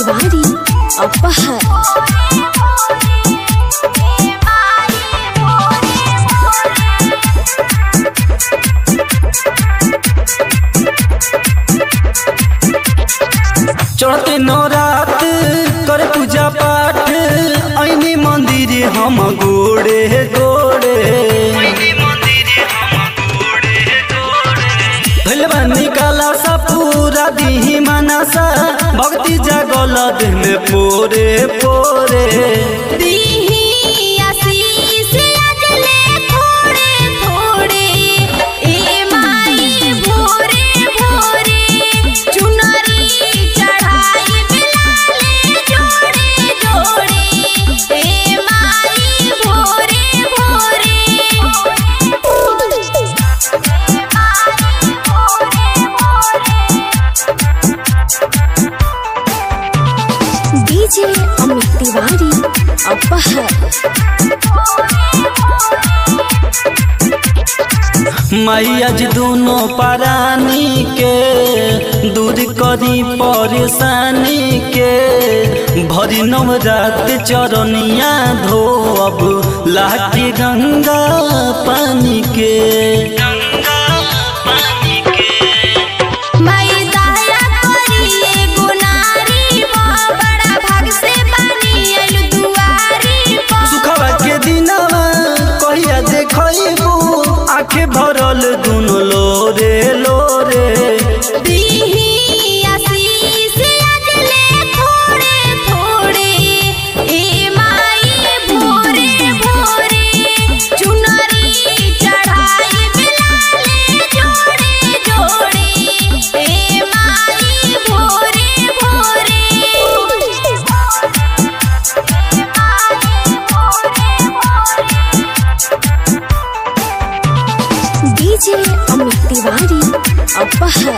तिवारी अपहर। चढ़ते नवरात कर पूजा पाठ ऐनी मंदिर हम गोड़े गोड़े निकाला सा पूरा दी मनसा भक्ति जागल देह में पोरे पोरे डीजे अमित तिवारी अपहर। मैया जी दोनों परानी के दूर करी परेशानी के भरी नवरात चरनिया धोब लाके गंगा पानी के आँखें भरल दुनो लोरे लोरे डीजे अमित तिवारी अपहर।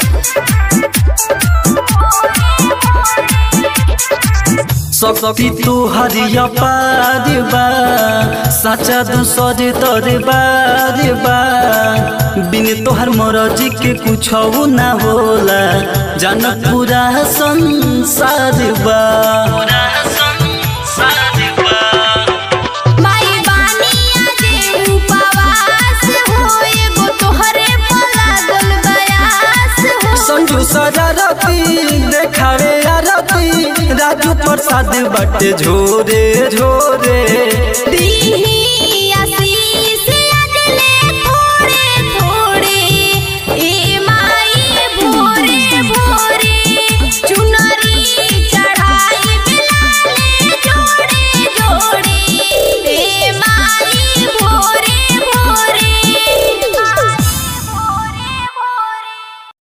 शक्ति तू हरिया पार बा सच्चा दूसर दरबार बा बिन तोहर मरजी के कुछ ना होला जान पूरा संसार बा। सजारती देखावे आरती राजू प्रसाद बटे झोरे झोरे।